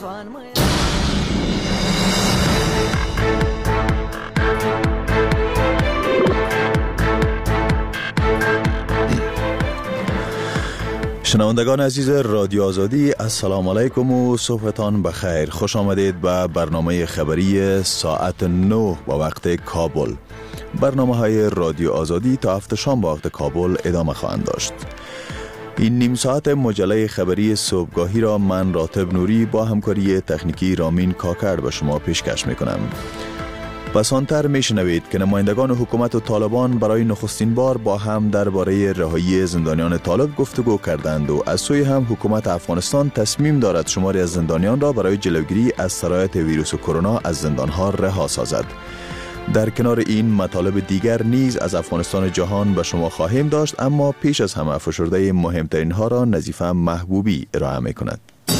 شنوندگان عزیز رادیو آزادی، السلام علیکم و صبحتان بخیر. خوش آمدید به برنامه خبری ساعت 9 با وقت کابل. برنامه های رادیو آزادی تا هفت شام با وقت کابل ادامه خواهند داشت. این نیم ساعت مجله خبری صبحگاهی را من راتب نوری با همکاری تکنیکی رامین کاکر به شما پیشکش میکنم. پس آنتر میشنوید که نمایندگان حکومت و طالبان برای نخستین بار با هم درباره رهایی زندانیان طالب گفتگو کردند و از سوی هم حکومت افغانستان تصمیم دارد شماری از زندانیان را برای جلوگیری از سرایت ویروس کرونا از زندانها رها سازد. در کنار این مطالب دیگر نیز از افغانستان جهان به شما خواهیم داشت، اما پیش از همه فشرده مهمترین ها را نظیفه محبوبی ارائه میکند.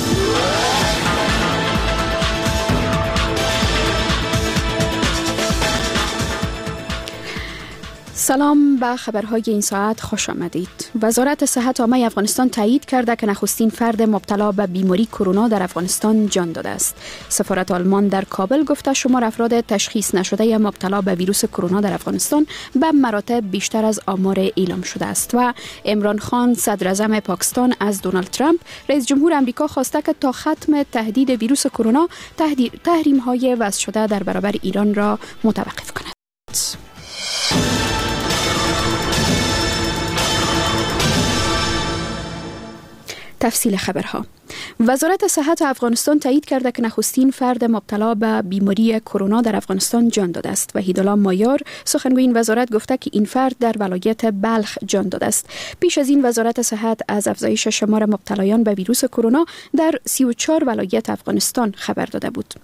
سلام، به خبرهای این ساعت خوش آمدید. وزارت صحت عامه افغانستان تایید کرده که نخستین فرد مبتلا به بیماری کرونا در افغانستان جان داده است. سفارت آلمان در کابل گفته شمار افراد تشخیص نشده مبتلا به ویروس کرونا در افغانستان به مراتب بیشتر از آمار اعلام شده است و عمران خان صدر اعظم پاکستان از دونالد ترامپ رئیس جمهور آمریکا خواسته که تا ختم تهدید ویروس کرونا تحریم‌های وضع شده در برابر ایران را متوقف کند. تفصیل خبرها. وزارت صحت افغانستان تایید کرده که نخستین فرد مبتلا به بیماری کرونا در افغانستان جان داده است. وحیدالله مایار سخنگوی این وزارت گفته که این فرد در ولایت بلخ جان داده است. پیش از این وزارت صحت از افزایش شمار مبتلایان به ویروس کرونا در 34 ولایت افغانستان خبر داده بود.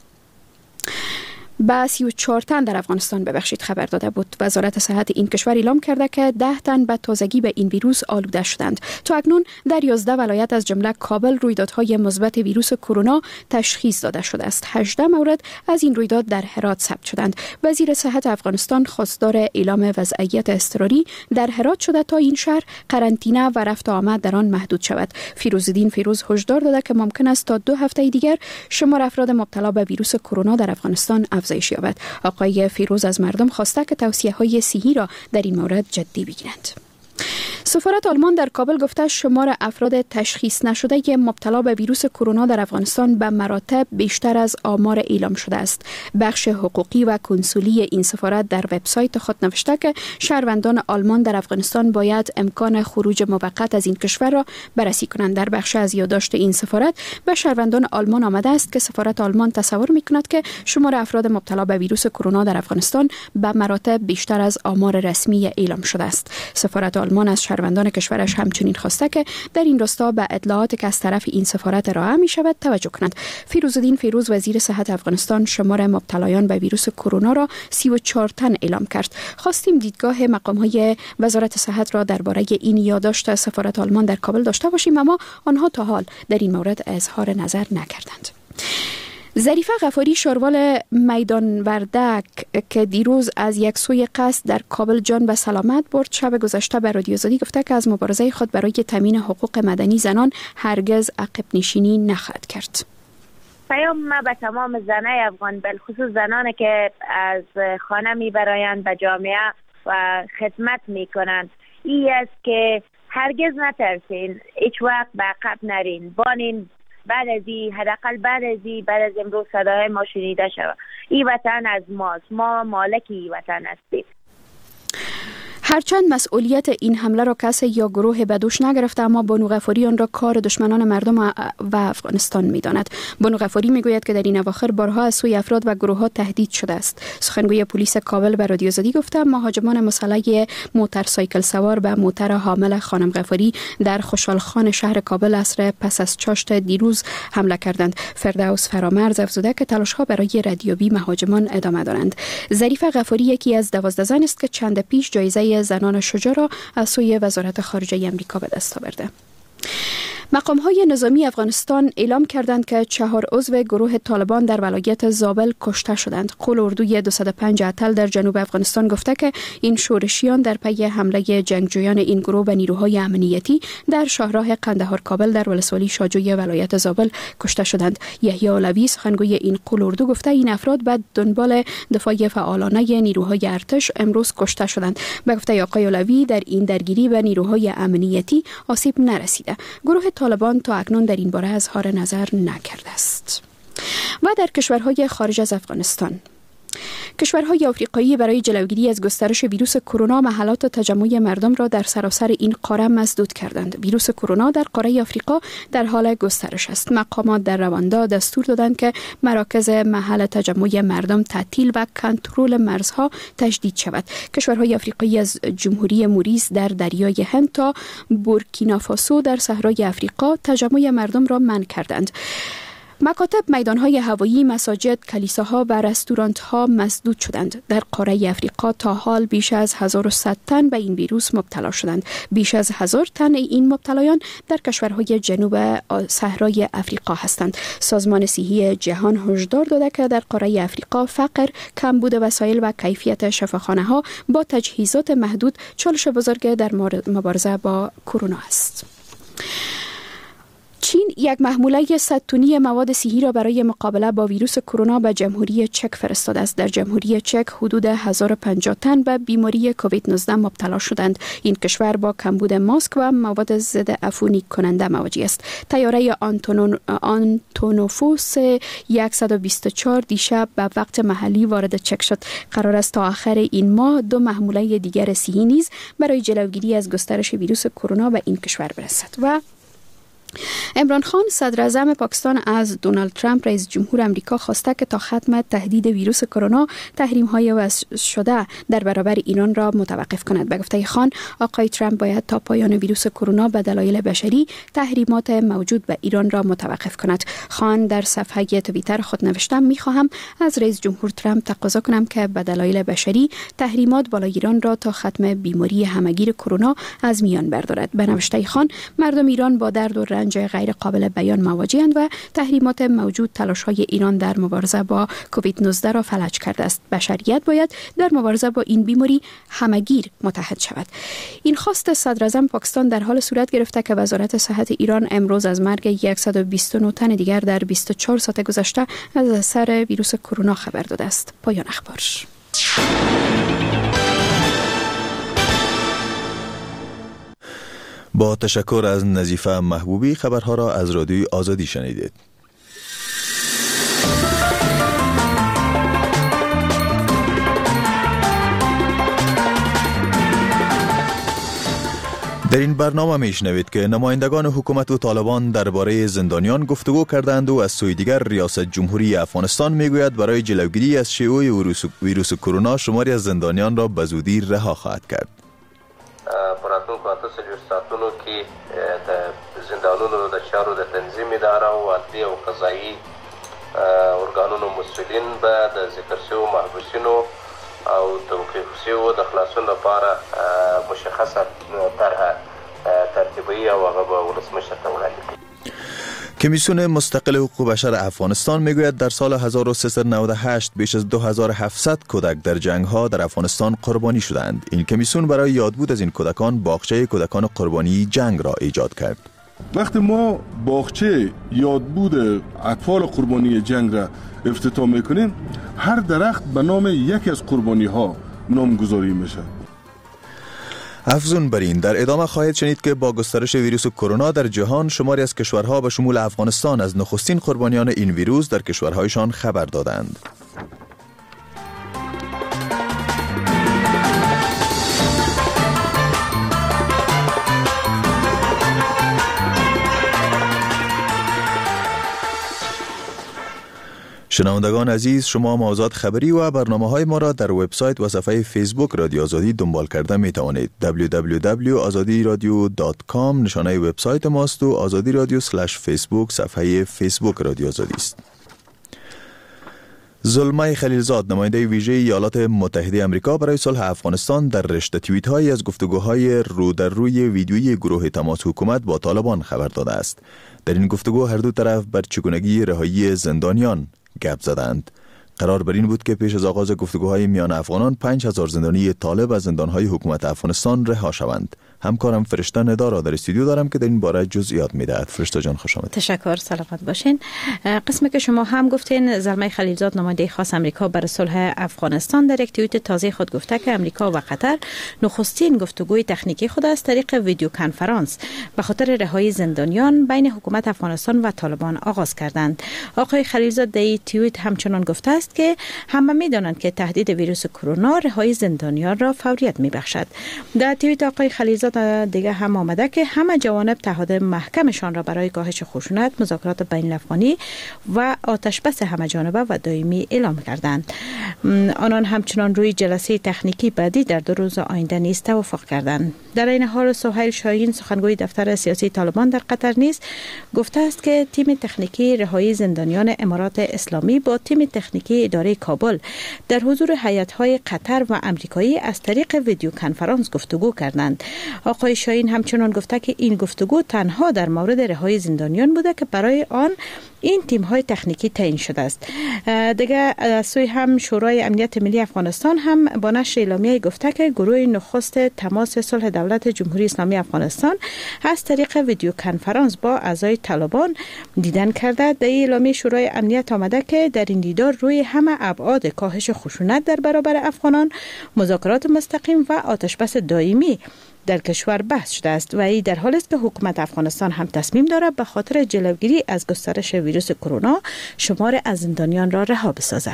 با 34 تن در افغانستان خبر داده بود. وزارت صحت این کشور اعلام کرده که 10 تن به تازگی به این ویروس آلوده شدند. تا اکنون در 11 ولایت از جمله کابل رویدادهای مثبت ویروس کرونا تشخیص داده شده است. 18 مورد از این رویداد در هرات ثبت شدند. وزیر صحت افغانستان خواستار اعلام وضعیت اضطراری در هرات شده تا این شهر قرنطینه و رفت و آمد در آن محدود شود. فیروزالدین فیروز هشدار داده که ممکن است تا 2 هفته دیگر شمار افراد مبتلا به ویروس کرونا در افغانستان افزایش یابد. آقای فیروز از مردم خواسته که توصیه‌های صحی را در این مورد جدی بگیرند. سفارت آلمان در کابل گفته شمار افراد تشخیص نشده مبتلا به ویروس کرونا در افغانستان به مراتب بیشتر از آمار اعلام شده است. بخش حقوقی و کنسولی این سفارت در وبسایت خود نوشته که شهروندان آلمان در افغانستان باید امکان خروج موقت از این کشور را بررسی کنند. در بخش از یادداشت این سفارت به شهروندان آلمان آمده است که سفارت آلمان تصور می‌کند که شمار افراد مبتلا به ویروس کرونا در افغانستان به مراتب بیشتر از آمار رسمی اعلام شده است. سفارت آلمان از شهروندان کشورش همچنین خواسته که در این راستا به اطلاعاتی که از طرف این سفارت ارائه می شود توجه کنند. فیروزالدین فیروز وزیر صحت افغانستان شمار مبتلایان به ویروس کرونا را 34 تن اعلام کرد. خواستیم دیدگاه مقام‌های وزارت صحت را درباره این یادداشت سفارت آلمان در کابل داشته باشیم، اما آنها تا حال در این مورد اظهار نظر نکردند. ظریفه غفاری شاروال میدان وردک که دیروز از یک سوی قصد در کابل جان به سلامت برد، شب گذشته به رادیو آزادی گفته که از مبارزه خود برای تامین حقوق مدنی زنان هرگز عقب نشینی نخواهد کرد. پیام ما به تمام زنای افغان، بالخصوص زنانی که از خانه میبرایند به جامعه و خدمت میکنند، این است که هرگز نترسین، هیچ وقت به عقب نرین، بانین. بعد از امروز صدای ما شنیده شود. این وطن از ماست، ما مالک این وطن هستیم. هرچند مسئولیت این حمله را کسی یا گروه به دوش نگرفته، اما بانو غفاری آن را کار دشمنان مردم و افغانستان می‌داند. بانو غفاری میگوید که در این اواخر بارها از سوی افراد و گروه‌ها تهدید شده است. سخنگوی پلیس کابل به رادیو آزادی گفته مهاجمان مسلح موتورسایکل سوار به موتر حامل خانم غفاری در خوشحالخان شهر کابل عصر پس از چاشت دیروز حمله کردند. فردوس فرامرز افزوده که تلاش‌ها برای ردیابی مهاجمان ادامه دارند. ظریفه غفاری یکی از 12 زن است که چند پیش جایزه زنان شجاع را از سوی وزارت خارجه آمریکا به دست آورده. مقام‌های نظامی افغانستان اعلام کردند که 4 عضو گروه طالبان در ولایت زابل کشته شدند. قول اردوی 205 اتل در جنوب افغانستان گفته که این شورشیان در پی حمله جنگجویان این گروه به نیروهای امنیتی در شاهراه قندهار کابل در ولسوالی شاجوی ولایت زابل کشته شدند. یحیی علوی سخنگوی این قول اردو گفته این افراد به دنبال دفاع فعالانه نیروهای ارتش امروز کشته شدند. به گفته آقای علوی در این درگیری به نیروهای امنیتی آسیب نرسیده. گروه طالبان تا اکنون در این باره اظهار نظر نکرده است. و در کشورهای خارج از افغانستان، کشورهای آفریقایی برای جلوگیری از گسترش ویروس کرونا محلات تجمع مردم را در سراسر این قاره مسدود کردند. ویروس کرونا در قاره آفریقا در حال گسترش است. مقامات در رواندا دستور دادند که مراکز محل تجمع مردم تعطیل و کنترل مرزها تجدید شود. کشورهای آفریقایی از جمهوری موریس در دریای هند تا بورکینافاسو در صحرای آفریقا تجمع مردم را منع کردند. مکاتب، میدانهای هوایی، مساجد، کلیساها و رستورانتها مسدود شدند. در قاره افریقا تا حال بیش از 1100 تن به این ویروس مبتلا شدند. بیش از 1000 تن این مبتلایان در کشورهای جنوب صحرای افریقا هستند. سازمان صحی جهان هشدار داده که در قاره افریقا فقر، کمبود وسایل و کیفیت شفاخانه‌ها با تجهیزات محدود چالش بزرگ در مبارزه با کرونا است. چین یک محموله 100 تنی مواد صحی را برای مقابله با ویروس کرونا به جمهوری چک فرستاده است. در جمهوری چک حدود 1050 تن به بیماری کووید 19 مبتلا شدند. این کشور با کمبود ماسک و مواد ضد عفونی کننده مواجه است. طیاره آنتونوفوس 124 دیشب به وقت محلی وارد چک شد. قرار است تا آخر این ماه 2 محموله دیگر صحی نیز برای جلوگیری از گسترش ویروس کرونا به این کشور برسد. و عمران خان صدر اعظم پاکستان از دونالد ترامپ رئیس جمهور امریکا خواسته که تا ختم تهدید ویروس کرونا تحریم‌های وضع شده در برابر ایران را متوقف کند. به گفته خان، آقای ترامپ باید تا پایان ویروس کرونا به دلایل بشری تحریمات موجود به ایران را متوقف کند. خان در صفحه توییتر خود نوشته: می‌خواهم از رئیس جمهور ترامپ تقاضا کنم که به دلایل بشری تحریمات بالای ایران را تا ختم بیماری همه‌گیر کرونا از میان بردارد. به نوشته خان، مردم ایران با درد و رنج غیر قابل بیان مواجه‌اند و تحریمات موجود تلاش‌های ایران در مبارزه با کووید 19 را فلج کرده است. بشریت باید در مبارزه با این بیماری همگیر متحد شود. این خواست صدر اعظم پاکستان در حال صورت گرفته که وزارت صحت ایران امروز از مرگ 129 تن دیگر در 24 ساعت گذشته از اثر ویروس کرونا خبر داده است. پایان اخبار. با تشکر از نظیفه محبوبی، خبرها را از رادیوی آزادی شنیدید. در این برنامه میشنوید که نمایندگان حکومت و طالبان درباره زندانیان گفتگو کردند و از سوی دیگر ریاست جمهوری افغانستان میگوید برای جلوگیری از شیوع ویروس کرونا شماری از زندانیان را به زودی رها خواهد کرد. پراتونکو 48 ساعتونو کې د زندانونو د چارو د تنظیم اداره او عدلي او قضایي ارګانونو مسؤلین به د ذکر شویو محبوسینو او توقیف شویو د خلاصون لپاره مشخصه طرحه ترتیبوي او هغه به ولسمشر ته وړاندې کړي. کمیسیون مستقل حقوق بشر افغانستان میگوید در سال 1398 بیش از 2700 کودک در جنگ‌ها در افغانستان قربانی شدند. این کمیسیون برای یادبود از این کودکان باغچه کودکان قربانی جنگ را ایجاد کرد. وقتی ما باغچه یادبود اطفال قربانی جنگ را افتتاح میکنیم، هر درخت به نام یکی از قربانی‌ها نامگذاری میشه. افزون بر این در ادامه خواهید شنید که با گسترش ویروس کرونا در جهان شماری از کشورها به شمول افغانستان از نخستین قربانیان این ویروس در کشورهایشان خبر دادند. شنوندگان عزیز، شما موضوعات خبری و برنامه‌های ما را در وبسایت و صفحه فیسبوک رادیو آزادی دنبال کرده می توانید. www.azadiradio.com نشانه وبسایت ماست و azadiradio/facebook صفحه فیسبوک رادیو آزادی است. زلمه خلیلزاد نماینده ویژه ایالات متحده آمریکا برای صلح افغانستان در رشته توییت‌هایی از گفتگوهای رو در روی ویدیویی گروه تماس حکومت با طالبان خبر داده است. در این گفتگو هر دو طرف بر چگونگی رهایی زندانیان گپ زدند. قرار بر این بود که پیش از آغاز گفتگوهای میان افغانان 5000 زندانی طالب از زندانهای حکومت افغانستان رها شوند. همکارم فرشته ندا را در استودیو دارم که در این باره جزئیات میدهد. فرشته جان خوش آمدید. تشکر، سلامت باشین. قسمی که شما هم گفتین، زلمه خلیلزاد نماینده خاص آمریکا برای صلح افغانستان در یک توییت تازه خود گفته که آمریکا و قطر نخستین گفتگوی تکنیکی خود از طریق ویدیو کنفرانس به خاطر رهایی زندانیان بین حکومت افغانستان و طالبان آغاز کردند. آقای خلیلزاد در این توییت همچنان گفته است که همه می‌دانند که تهدید ویروس کرونا رهایی زندانیان را فوریت می‌بخشد. در توییت آقای خلیلزاد دیگه هم آمده که همه جوانب تعهد محکمشان را برای کاهش خشونت، مذاکرات بین الافغانی و آتشبس همه جانبه و دائمی اعلام کردند. آنان همچنان روی جلسه تکنیکی بعدی در 2 روز آینده نیز توافق کردند. در این حال سهیل شاهین سخنگوی دفتر سیاسی طالبان در قطر نیز گفته است که تیم تکنیکی رهایی زندانیان امارات اسلامی با تیم تکنیکی اداره کابل در حضور هیئت‌های قطر و آمریکایی از طریق ویدیو کنفرانس گفتگو کردند. آقای شاهین همچنان گفته که این گفتگو تنها در مورد رهایی زندانیان بوده که برای آن این تیم‌های تکنیکی تعیین شده است. دیگه از سوی هم شورای امنیت ملی افغانستان هم با نشر اعلامیه گفته که گروه نخست تماس صلح دولت جمهوری اسلامی افغانستان از طریق ویدیو کنفرانس با اعضای طالبان دیدن کرده. در اعلامیه شورای امنیت آمده که در این دیدار روی همه ابعاد کاهش خشونت در برابر افغانان، مذاکرات مستقیم و آتشبس دائمی در کشور بحث شده است و این در حالی است که حکومت افغانستان هم تصمیم دارد به خاطر جلوگیری از گسترش ویروس کرونا شمار از زندانیان را رها بسازد.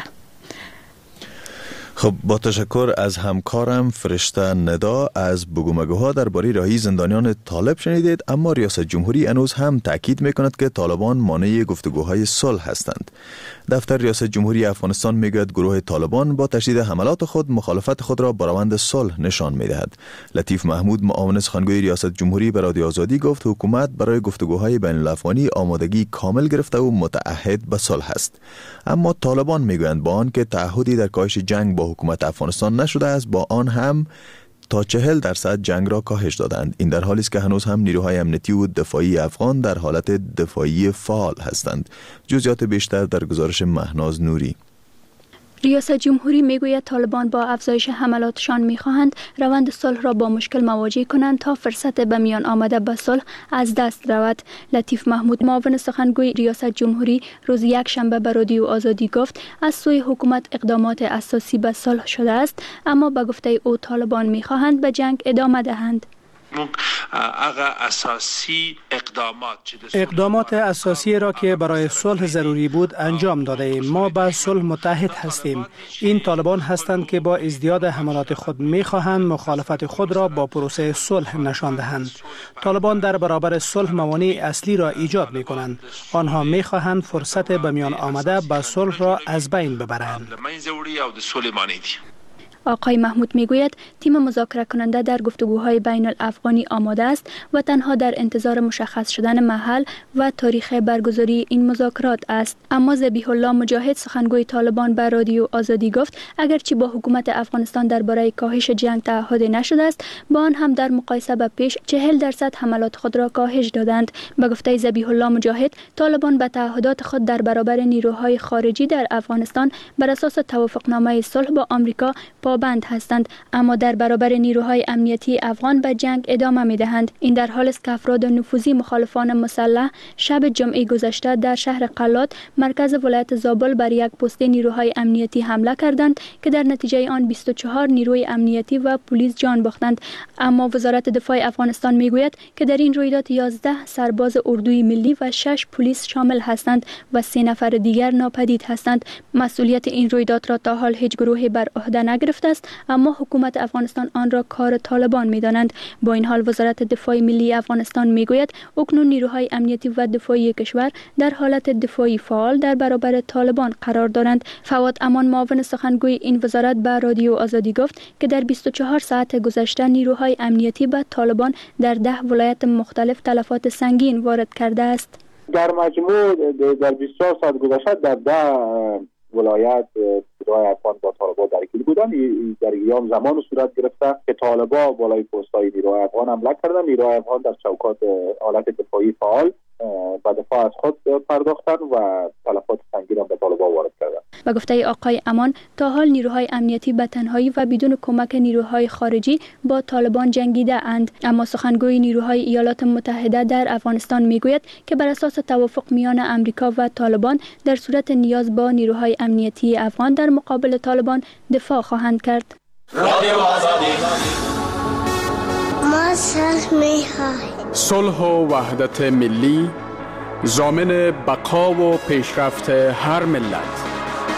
خب با تشکر از همکارم فرشته ندا. از بگومگوها درباره رهایی زندانیان طالب شنیدید، اما ریاست جمهوری هنوز هم تاکید میکند که طالبان مانع گفتگوهای صلح هستند. دفتر ریاست جمهوری افغانستان میگوید گروه طالبان با تشدید حملات خود مخالفت خود را با روند صلح نشان میدهد. لطیف محمود معاون سخنگوی ریاست جمهوری به رادیو آزادی گفت حکومت برای گفتگوهای بین الافغانی آمادگی کامل گرفته و متعهد به صلح است. اما طالبان میگویند با آن که تعهدی در کاهش جنگ با حکومت افغانستان نشده است، با آن هم تا 40% جنگ را کاهش دادند. این در حالی است که هنوز هم نیروهای امنیتی و دفاعی افغان در حالت دفاعی فعال هستند. جزئیات بیشتر در گزارش مهناز نوری. ریاست جمهوری میگوید طالبان با افزایش حملاتشان میخواهند روند صلح را با مشکل مواجه کنند تا فرصت به میان آمده به صلح از دست رود. لطیف محمود معاون سخنگوی ریاست جمهوری روز یکشنبه به رادیو آزادی گفت از سوی حکومت اقدامات اساسی به صلح شده است، اما به گفته او طالبان میخواهند به جنگ ادامه دهند. اقدامات اساسی را که برای صلح ضروری بود انجام داده ایم. ما به صلح متحد هستیم. این طالبان هستند که با ازدیاد حملات خود می‌خواهند مخالفت خود را با پروسه صلح نشان دهند. طالبان در برابر صلح موانع اصلی را ایجاد می‌کنند. آنها می‌خواهند فرصت به میان آمده به صلح را از بین ببرند. آقای محمود میگوید تیم مذاکره کننده در گفتگوهای بین الافغانی آماده است و تنها در انتظار مشخص شدن محل و تاریخ برگزاری این مذاکرات است. اما ذبیح الله مجاهد سخنگوی طالبان به رادیو آزادی گفت اگرچه با حکومت افغانستان درباره کاهش جنگ تعهد نشده است، با آن هم در مقایسه به پیش 40% حملات خود را کاهش دادند. به گفته ذبیح الله مجاهد، طالبان به تعهدات خود در برابر نیروهای خارجی در افغانستان بر اساس توافقنامه صلح با آمریکا پابند هستند، اما در برابر نیروهای امنیتی افغان به جنگ ادامه می‌دهند. این در حالی است که افراد نفوذی مخالفان مسلح شب جمعه گذشته در شهر قلات مرکز ولایت زابل بر یک پست نیروهای امنیتی حمله کردند که در نتیجه آن 24 نیروی امنیتی و پلیس جان باختند. اما وزارت دفاع افغانستان میگوید که در این رویداد 11 سرباز اردوی ملی و 6 پلیس شامل هستند و 3 نفر دیگر ناپدید هستند. مسئولیت این رویداد را تا حال هیچ گروهی بر عهده نگرفته است، اما حکومت افغانستان آن را کار طالبان می‌دانند. با این حال وزارت دفاع ملی افغانستان میگوید اکنون نیروهای امنیتی و دفاعی کشور در حالت دفاعی فعال در برابر طالبان قرار دارند. فواد امان معاون سخنگوی این وزارت به رادیو آزادی گفت که در 24 ساعت گذشته نیروهای امنیتی به طالبان در 10 ولایت مختلف تلفات سنگین وارد کرده است. در مجموع در 24 ساعت گذشته در 10 ولایت نیروهای افغان با طالبان درگیر بودن. در ایام زمان صورت گرفته که طالبان بالای پست‌های نیروهای افغان حمله کردن. نیروهای افغان در چوکات حالت دفاعی فعال به دفاع از خود پرداختن و تلفات سنگین به طالبان وارد کردن. و گفته آقای امان تا حال نیروهای امنیتی به تنهایی و بدون کمک نیروهای خارجی با طالبان جنگیده اند، اما سخنگوی نیروهای ایالات متحده در افغانستان میگوید که بر اساس توافق میان امریکا و طالبان در صورت نیاز با نیروهای امنیتی افغان در مقابل طالبان دفاع خواهند کرد. صلح و وحدت ملی ضامن بقا و پیشرفت هر ملت.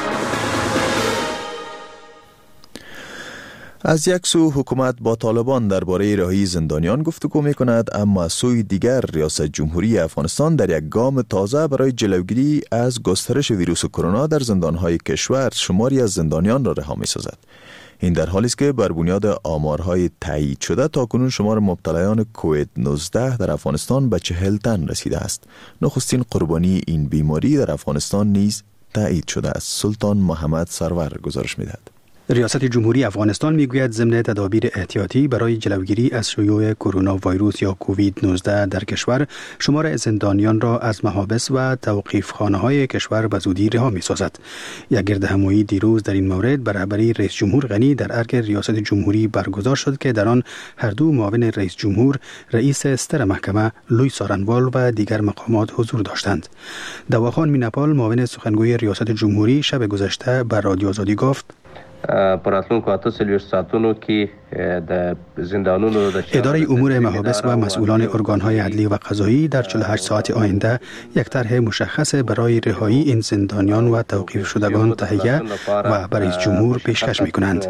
از یک سو حکومت با طالبان درباره رهایی زندانیان گفتگو می کند، اما از سوی دیگر ریاست جمهوری افغانستان در یک گام تازه برای جلوگیری از گسترش ویروس کرونا در زندانهای کشور شماری از زندانیان را رها می سازد. این در حالی است که بر بنیاد آمارهای تایید شده تاکنون شمار مبتلایان کووید 19 در افغانستان به 40 تن رسیده است. نخستین قربانی این بیماری در افغانستان نیز تایید شده است. سلطان محمد سرور گزارش می‌دهد. ریاست جمهوری افغانستان میگوید ضمن تدابیر احتیاطی برای جلوگیری از شیوع کرونا ویروس یا کووید 19 در کشور شمار زندانیان را از محابس و توقیفخانه‌های کشور به زودی رها می‌سازد. یک گردهمایی دیروز در این مورد به رهبری رئیس جمهور غنی در ارگ ریاست جمهوری برگزار شد که در آن هر دو معاون رئیس جمهور، رئیس ستر محکمه لوی سارنوال و دیگر مقامات حضور داشتند. دواخان میناپال معاون سخنگوی ریاست جمهوری شب گذشته بر رادیو آزادی گفت پراتلونکو 48 ساعتونو کې د زندانونو د اداره امور محابس و مسئولان ارگانهای عدلی و قضایی در 48 ساعت آینده یک طرح مشخص برای رهایی این زندانیان و توقیف شدگان تهیه و برای رئیس جمهور پیشکش می‌کنند.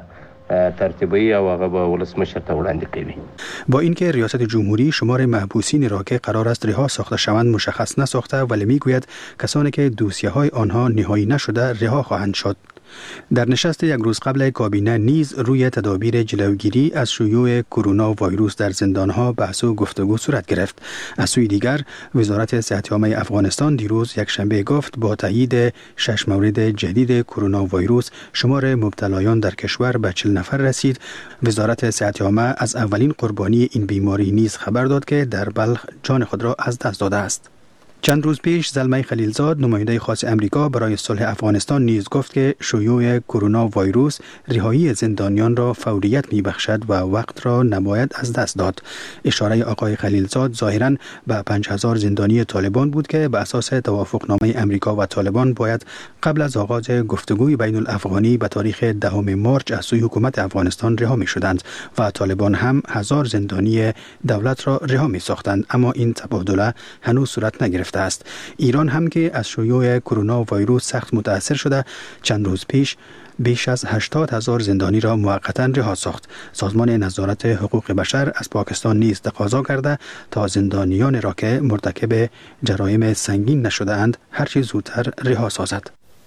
ترتیبی او هغه به ولسمشر ته وړاندې کوي. با اینکه ریاست جمهوری شمار محبوسین را که قرار است رها ساخته شوند مشخص نساخته، ولی میگوید کسانی که دوسیه‌های آنها نهایی نشده رها خواهند شد. در نشست یک روز قبل کابینه نیز روی تدابیر جلوگیری از شیوع کرونا ویروس در زندانها بحث و گفتگو صورت گرفت. از سوی دیگر وزارت صحت عامه افغانستان دیروز یک شنبه گفت با تایید 6 مورد جدید کرونا ویروس شمار مبتلایان در کشور به 40 نفر رسید. وزارت صحت عامه از اولین قربانی این بیماری نیز خبر داد که در بلخ جان خود را از دست داده است. چند روز پیش زلمه خلیلزاد نماینده خاص امریکا برای صلح افغانستان نیز گفت که شیوع کرونا ویروس رهایی زندانیان را فوریت می‌بخشد و وقت را نباید از دست داد. اشاره آقای خلیلزاد ظاهراً به 5000 زندانی طالبان بود که به اساس توافقنامه امریکا و طالبان باید قبل از آغاز گفتگوی بین الافغانی به تاریخ 10 مارس از سوی حکومت افغانستان رها می‌شدند و طالبان هم 1000 زندانی دولت را رها می‌ساختند، اما این تبادله هنوز صورت نگرفته است. ایران هم که از شیوع کرونا ویروس سخت متاثر شده چند روز پیش بیش از 80,000 زندانی را موقتا رها ساخت. سازمان نظارت حقوق بشر از پاکستان نیز تقاضا کرده تا زندانیان را که مرتکب جرایم سنگین نشده اند هر چه زودتر رها سازد.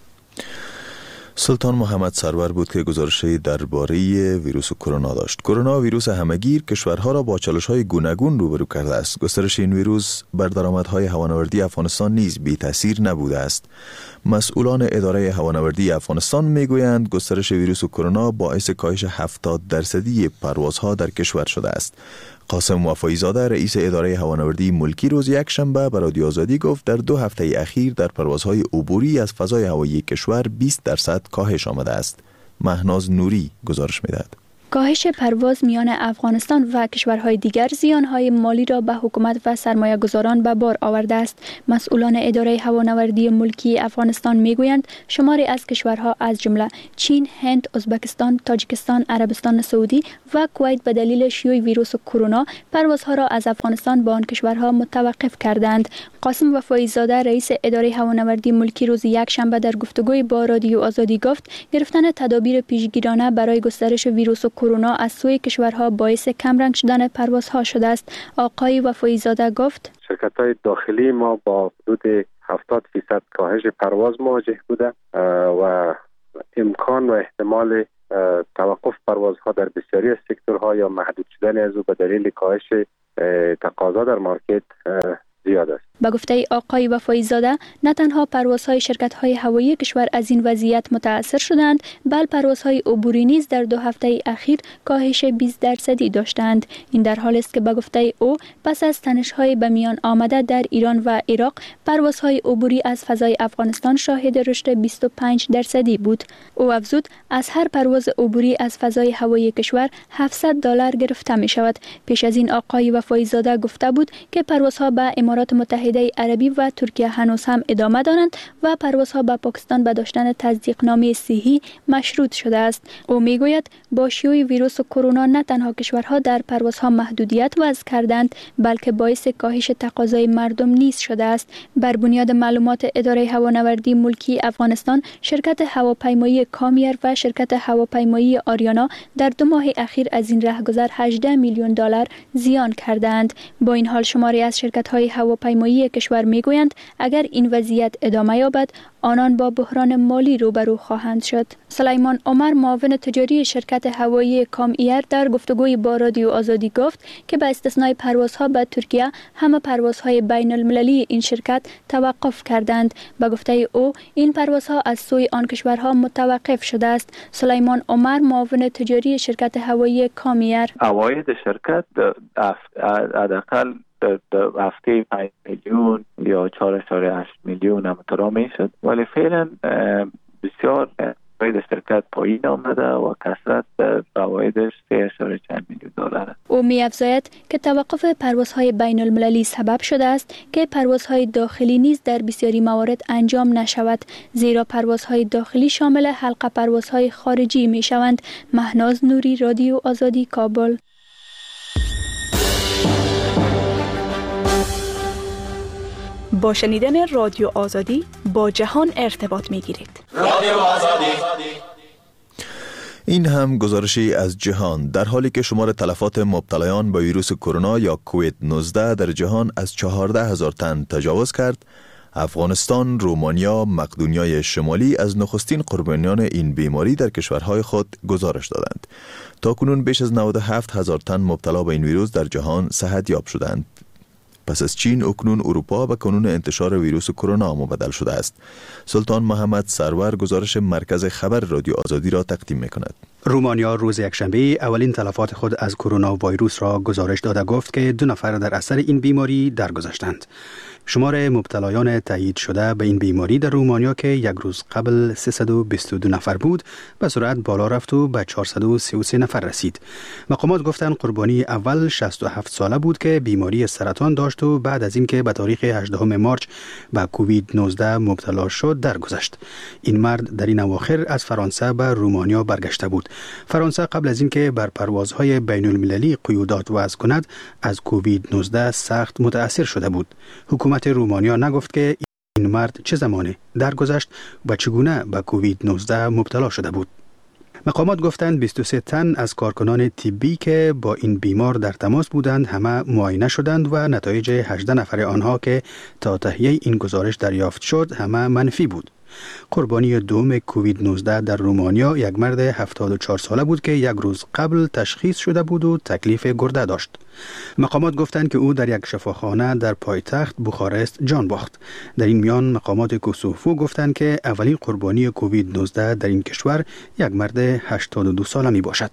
سلطان محمد سرور بود که گزارشی درباره ویروس کرونا داشت. کرونا ویروس همهگیر کشورها را با چالش‌های گوناگون روبرو کرده است. گسترش این ویروس بر درآمدهای هوانوردی افغانستان نیز بی تاثیر نبوده است. مسئولان اداره هوانوردی افغانستان میگویند گسترش ویروس کرونا باعث کاهش 70% پروازها در کشور شده است. قاسم وفایی زاده رئیس اداره هوانوردی ملکی روز یک شنبه به رادیو آزادی گفت در 2 هفته اخیر در پروازهای عبوری از فضای هوایی کشور 20% کاهش آمده است. مهناز نوری گزارش می‌دهد. کاهش پرواز میان افغانستان و کشورهای دیگر زیانهای مالی را به حکومت و سرمایه گذاران به بار آورده است. مسئولان اداره هوانوردی ملکی افغانستان میگویند شماری از کشورها از جمله چین، هند، ازبکستان، تاجیکستان، عربستان سعودی و کویت به دلیل شیوع ویروس کرونا پروازها را از افغانستان به آن کشورها متوقف کردند. قاسم وفایی زاده رئیس اداره هوانوردی ملکی روز یک شنبه در گفتگوی با رادیو آزادی گفت گرفتن تدابیر پیشگیرانه برای گسترش ویروس کرونا از سوی کشورها باعث کمرنگ شدن پروازها شده است. آقای وفایی زاده گفت شرکت‌های داخلی ما با حدود 70% کاهش پرواز مواجه بوده و امکان و احتمال توقف پروازها در بسیاری از سکتورها یا محدود شدن از او به دلیل کاهش تقاضا در مارکت زیاد است. با گفته آقای وفایی زاده، نه تنها پروازهای شرکت‌های هوایی کشور از این وضعیت متاثر شدند، بل پروازهای عبوری نیز در 2 هفته اخیر کاهش 20% داشتند. این در حالی است که با گفته او پس از تنش‌های به میان آمده در ایران و عراق، پروازهای عبوری از فضای افغانستان شاهد رشد 25% بود. او افزود از هر پرواز عبوری از فضای هوایی کشور $700 گرفته می شود. پیش از این آقای وفایی زاده گفته بود که پروازها به امارات متحده عربی و ترکیه هنوز هم ادامه دارند و پروازها به پاکستان به داشتن تصدیقنامه صحی مشروط شده است. او میگوید با شیوع ویروس کرونا نه تنها کشورها در پروازها محدودیت وضع کردند، بلکه باعث کاهش تقاضای مردم نیز شده است. بر بنیاد معلومات اداره هوانوردی ملکی افغانستان، شرکت هواپیمایی کامیر و شرکت هواپیمایی آریانا در 2 ماه اخیر از این رهگذر $18 میلیون زیان کردند. با این حال شماری از شرکت‌های هواپیمایی کشور میگویند اگر این وضعیت ادامه یابد آنان با بحران مالی روبرو خواهند شد. سلیمان عمر، معاون تجاری شرکت هوایی کامیر، در گفتگوی با رادیو آزادی گفت که به استثنای پروازها به ترکیه، همه پروازهای بین المللی این شرکت توقف کردند. به گفته او این پروازها از سوی آن کشورها متوقف شده است. سلیمان عمر، معاون تجاری شرکت هوایی کامیر: عواید شرکت حداقل در هفته 5 میلیون یا 4.8 میلیون هم ترا میشد، ولی فعلا بسیار عواید شرکت پایین آمده و کسرت عوایدش $3.4 میلیون است. او می افزاید که توقف پروازهای بین المللی سبب شده است که پروازهای داخلی نیز در بسیاری موارد انجام نشود، زیرا پروازهای داخلی شامل حلقه پروازهای خارجی می شوند. مهناز نوری، رادیو آزادی، کابل. با شنیدن رادیو آزادی با جهان ارتباط می گیرید. رادیو آزادی. این هم گزارشی از جهان. در حالی که شمار تلفات مبتلایان به ویروس کرونا یا کووید 19 در جهان از 14,000 تن تجاوز کرد، افغانستان، رومانیا، مقدونیای شمالی از نخستین قربانیان این بیماری در کشورهای خود گزارش دادند. تاکنون بیش از 97,000 تن مبتلا به این ویروس در جهان صحت یاب شدند. پس از چین، اکنون اروپا به کانون انتشار ویروس کرونا مبدل شده است. سلطان محمد سرور گزارش مرکز خبر رادیو آزادی را تقدیم می‌کند. رومانیا روز یکشنبه اولین تلفات خود از کرونا ویروس را گزارش داده گفت که 2 نفر در اثر این بیماری درگذشتند. شمار مبتلایان تایید شده به این بیماری در رومانیا که یک روز قبل 322 نفر بود، به سرعت بالا رفت و به 433 نفر رسید. مقامات گفتند قربانی اول 67 ساله بود که بیماری سرطان داشت و بعد از اینکه به تاریخ 18 مارچ به کووید 19 مبتلا شد درگذشت. این مرد در این اواخر از فرانسه به رومانیا برگشته بود. فرانسه قبل از اینکه بر پروازهای بین المللی قیودات وضع کند، از کووید 19 سخت متاثر شده بود. حکومت رومانیا نگفت که این مرد چه زمانه درگذشت و چگونه به کووید 19 مبتلا شده بود. مقامات گفتند 23 تن از کارکنان طبی که با این بیمار در تماس بودند همه معاینه شدند و نتایج 18 نفر آنها که تا تهیه این گزارش دریافت شد همه منفی بود. قربانی دوم کووید 19 در رومانیا یک مرد 74 ساله بود که یک روز قبل تشخیص شده بود و تکلیف گرده داشت. مقامات گفتند که او در یک شفاخانه در پایتخت بوخارست جان باخت. در این میان مقامات کوسوفو گفتند که اولین قربانی کووید 19 در این کشور یک مرد 82 ساله می باشد.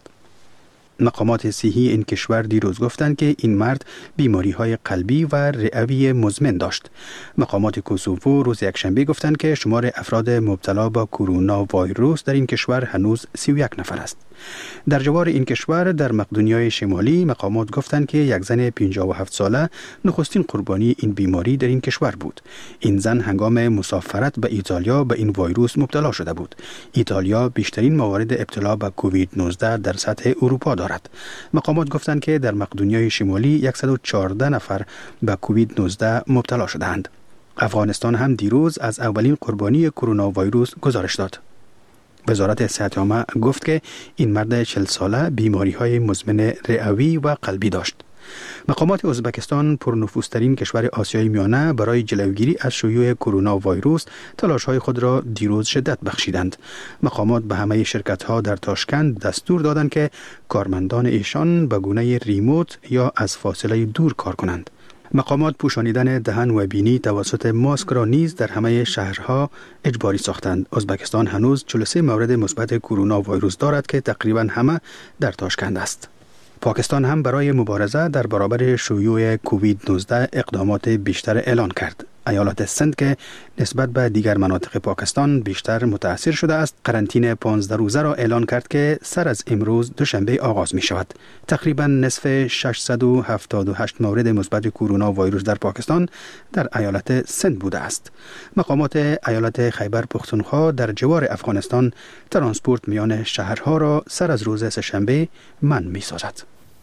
مقامات صحی این کشور دیروز گفتند که این مرد بیماری‌های قلبی و رئوی مزمن داشت. مقامات کوسوفو روز یکشنبه گفتند که شمار افراد مبتلا با کرونا ویروس در این کشور هنوز 31 نفر است. در جوار این کشور در مقدونیای شمالی مقامات گفتند که یک زن 57 ساله نخستین قربانی این بیماری در این کشور بود. این زن هنگام مسافرت به ایتالیا به این ویروس مبتلا شده بود. ایتالیا بیشترین موارد ابتلا به کووید 19 در سطح اروپا دارد. مقامات گفتند که در مقدونیای شمالی 114 نفر به کووید 19 مبتلا شدند. افغانستان هم دیروز از اولین قربانی کرونا ویروس گزارش داد. وزارت صحت عامه گفت که این مرد 40 ساله بیماری‌های مزمن رئوی و قلبی داشت. مقامات ازبکستان، پرنفوذترین کشور آسیای میانه، برای جلوگیری از شیوع کرونا ویروس تلاش‌های خود را دیروز شدت بخشیدند. مقامات به همه شرکت‌ها در تاشکند دستور دادند که کارمندان ایشان به گونه ریموت یا از فاصله دور کار کنند. مقامات پوشانیدن دهن و بینی توسط ماسک را نیز در همه شهرها اجباری ساختند. ازبکستان هنوز 43 مورد مثبت کرونا ویروس دارد که تقریبا همه در تاشکند است. پاکستان هم برای مبارزه در برابر شیوع کووید 19 اقدامات بیشتر اعلان کرد. ایالت سند که نسبت به دیگر مناطق پاکستان بیشتر متاثر شده است، قرنطینه 15 روزه را اعلان کرد که سر از امروز دوشنبه آغاز می شود. تقریبا نصف 678 مورد مثبت کرونا ویروس در پاکستان در ایالت سند بوده است. مقامات ایالت خیبر پختونخوا در جوار افغانستان ترانسپورت میان شهرها را سر از روز سه‌شنبه منع می سازد.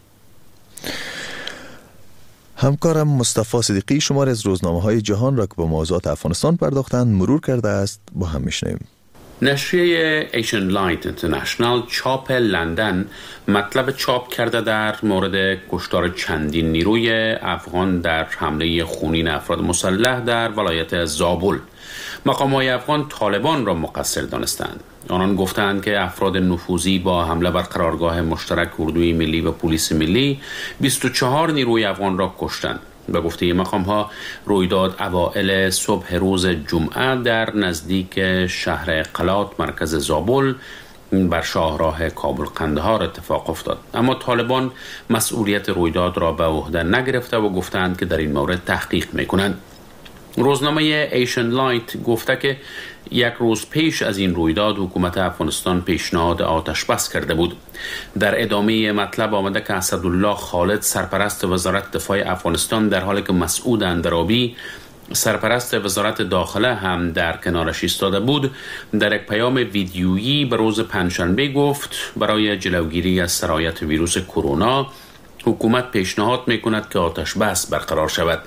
همکارم مصطفی صدیقی شماری از روزنامه‌های جهان را که به موضوعات افغانستان پرداختند مرور کرده است، با هم میشنویم. نشریه ایشن لایت اینترنشنال چاپ لندن مطلب چاپ کرده در مورد کشتار چندین نیروی افغان در حمله خونین افراد مسلح در ولایت زابل. مقامات افغان طالبان را مقصر دانستند. آنان گفتند که افراد نفوذی با حمله بر قرارگاه مشترک اردوی ملی و پلیس ملی 24 نیروی افغان را کشتند. به گفته مقام‌ها رویداد اوائل صبح روز جمعه در نزدیک شهر قلات مرکز زابل بر شاهراه کابل قندهار اتفاق افتاد. اما طالبان مسئولیت رویداد را به عهده نگرفته و گفتند که در این مورد تحقیق می‌کنند. روزنامه ایشن لایت گفته که یک روز پیش از این رویداد حکومت افغانستان پیشنهاد آتش بس کرده بود. در ادامه مطلب آمده که اسدالله خالد سرپرست وزارت دفاع افغانستان در حالی که مسعود اندرابی سرپرست وزارت داخله هم در کنارش ایستاده بود در یک پیام ویدیویی به روز پنجشنبه گفت برای جلوگیری از سرایت ویروس کرونا حکومت پیشنهاد میکند که آتش بس برقرار شود.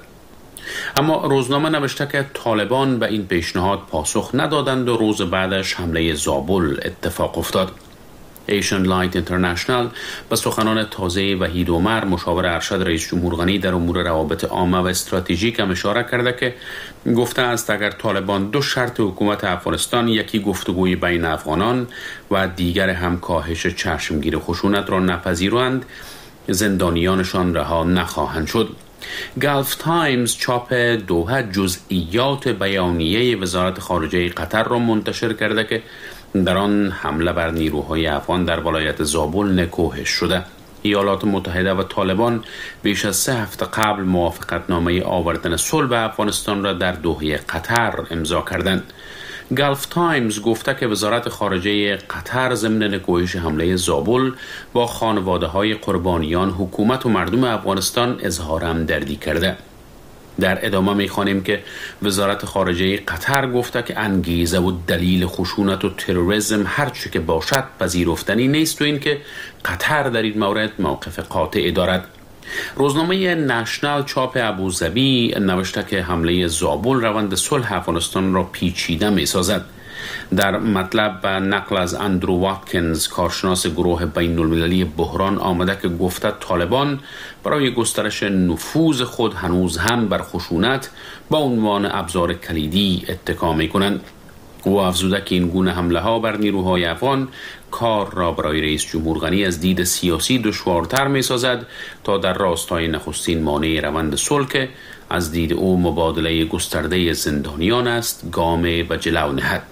اما روزنامه نوشته که طالبان به این پیشنهاد پاسخ ندادند و روز بعدش حمله زابل اتفاق افتاد. ایشن لایت اینترنشنال به سخنان تازه وحید عمر مشاور ارشد رئیس جمهور غنی در امور روابط عامه و استراتژیک هم اشاره کرده که گفته است اگر طالبان دو شرط حکومت افغانستان، یکی گفتگوی بین افغانان و دیگر هم کاهش چشمگیر خشونت را نپذیرند، زندانیانشان رها نخواهند شد. گلف تایمز چاپ دوحه جزئیات بیانیه وزارت خارجه قطر را منتشر کرده که در آن حمله بر نیروهای افغان در ولایت زابل نکوهش شده. ایالات متحده و طالبان بیش از 3 هفته قبل موافقتنامه آوردن صلح به افغانستان را در دوحه قطر امضا کردند. گلف تایمز گفته که وزارت خارجه قطر ضمن نکوهش حمله زابل با خانواده‌های قربانیان، حکومت و مردم افغانستان اظهار همدردی کرده. در ادامه می‌خوانیم که وزارت خارجه قطر گفته که انگیزه و دلیل خشونت و تروریسم هر چه که باشد پذیرفتنی نیست و این که قطر در این مورد موقف قاطع دارد. روزنامه نشنال چاپ ابوظبی نوشته که حمله زابل روند صلح افغانستان را پیچیده می‌سازد. در مطلب به نقل از اندرو واتکینز کارشناس گروه بین المللی بحران آمده که گفته طالبان برای گسترش نفوذ خود هنوز هم بر خشونت با عنوان ابزار کلیدی اتکا می‌کنند. او افزوده که این گونه حمله ها بر نیروهای افغان کار را برای رئیس جمهور غنی از دید سیاسی دشوارتر می سازد تا در راستای نخستین مانع روند صلح که از دید او مبادله گسترده زندانیان است گام به جلو نهد.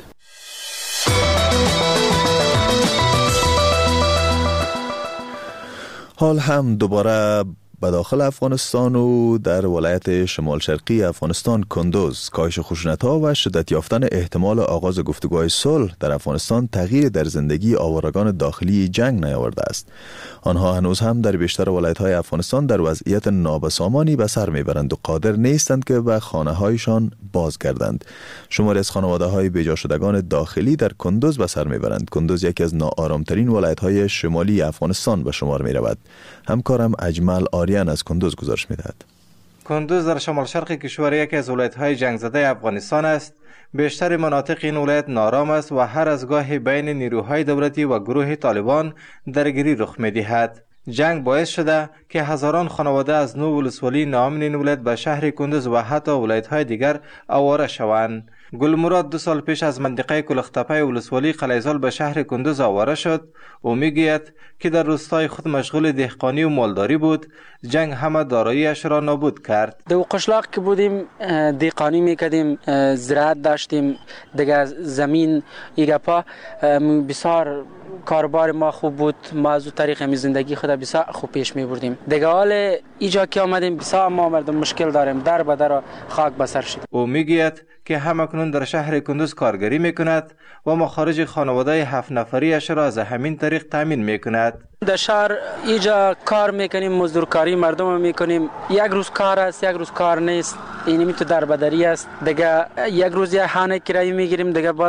حال هم دوباره به داخل افغانستان و در ولایت شمال شرقی افغانستان کندوز کاهش خشونت‌ها و شدت یافتن احتمال آغاز گفتگوهای صلح در افغانستان تغییر در زندگی آوارگان داخلی جنگ نیاورده است. آنها هنوز هم در بیشتر ولایت‌های افغانستان در وضعیت نابسامانی به سر میبرند و قادر نیستند که به خانه‌هایشان بازگردند. شماری از خانواده‌های بیجا شدگان داخلی در کندوز به سر میبرند. کندوز یکی از ناآرام‌ترین ولایت‌های شمالی افغانستان به شمار میرود. همکارم اجمل آریان از کندوز گزارش میدهد. کندوز در شمال شرق کشور یکی از ولایت‌های جنگ زده افغانستان است. بیشتر مناطق این ولایت نارام است و هر از گاهی بین نیروهای دولتی و گروه طالبان درگیری رخ می‌دهد. جنگ باعث شده که هزاران خانواده از نو ولسوالی نام این ولایت به شهر کندوز و حتی ولایت‌های دیگر آواره شوند. گلمراد 2 سال پیش از منطقه کلختپه ولسوالی قلیزال به شهر کندوز آواره شد و میگوید که در روستای خود مشغول دهقانی و مالداری بود. جنگ همه داراییش را نابود کرد. در قشلاق که بودیم دهقانی میکردیم، زراعت داشتیم، دیگه زمین ایگپا بسیار کاربار ما خوب بود. ما از طریق می زندگی خود بسیار خوب پیش می بردیم. دیگه حال اینجا که آمدیم بسیار ما مردم مشکل داریم، در به در خاک بسر شد. او میگوید که همکنون در شهر کندوز کارگری میکند و مخارج خانواده 7 نفریش را از همین طریق تامین میکند. در شهر اینجا کار میکنیم، مزدورکاری مردم میکنیم. یک روز کار است، یک روز کار نیست. اینمی تو در بدری است. دیگه یک روز یه خانه کرایه میگیریم، دیگه